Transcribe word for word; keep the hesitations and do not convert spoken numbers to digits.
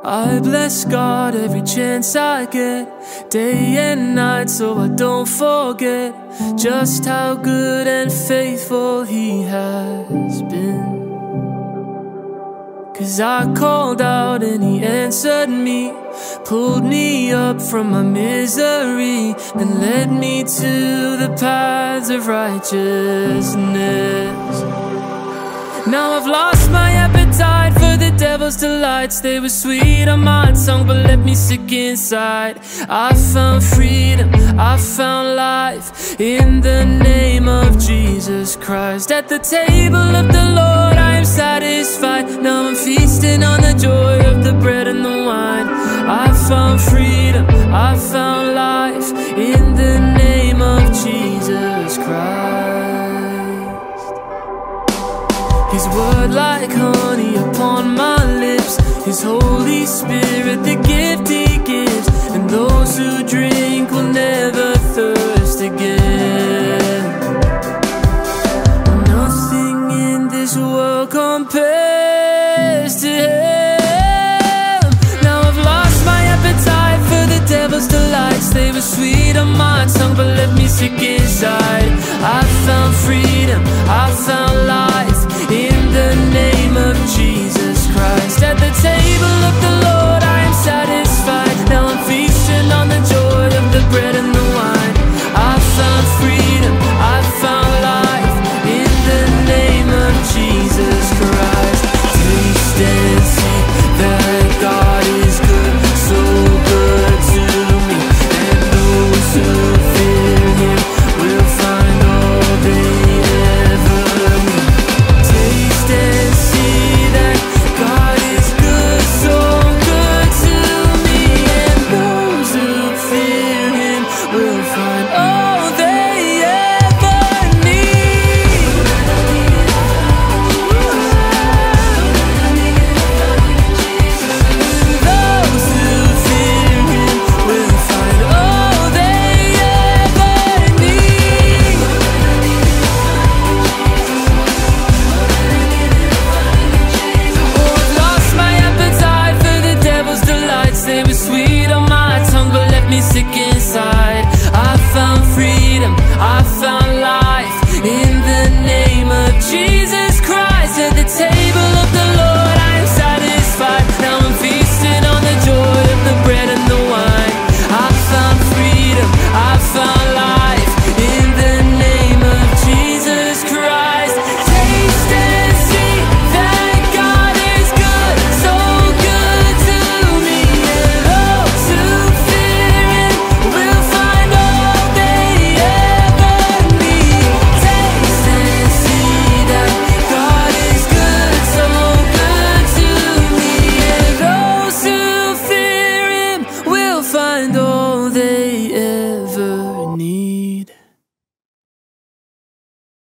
I bless God every chance I get, day and night, so I don't forget just how good and faithful He has been. 'Cause I called out and He answered me, pulled me up from my misery, and led me to the paths of righteousness. Now I've lost my appetite for the devil's delights. They were sweet on my tongue, but left me sick inside. I found freedom, I found life in the name of Jesus Christ. At the table of the Lord I am satisfied. Now I'm feasting on the joy of the bread and the wine. I found freedom, I found life in the name of Jesus Christ. His word like honey upon my lips, His Holy Spirit, the gift He gives, and those who drink will never thirst again. Nothing in this world compares to Him. Now I've lost my appetite for the devil's delights. They were sweet on my tongue, but left me sick inside. I found freedom, I found life in the name of Jesus Christ. At the table of the